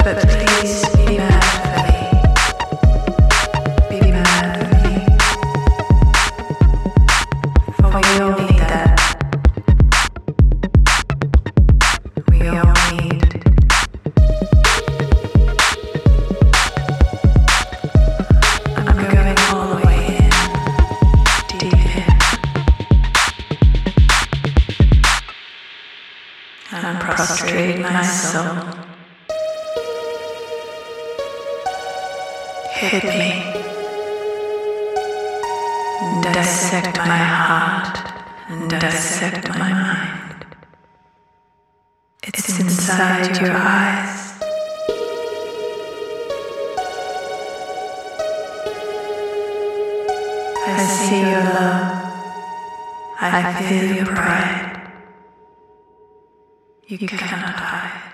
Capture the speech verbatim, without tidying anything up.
But please be mad for me. Be mad for me. For we all need that. We all need. I'm going all the way in, deep in. And prostrate my soul. Hit me. Dissect my heart and dissect my mind. It's inside your eyes. I see your love. I feel your pride. You cannot hide.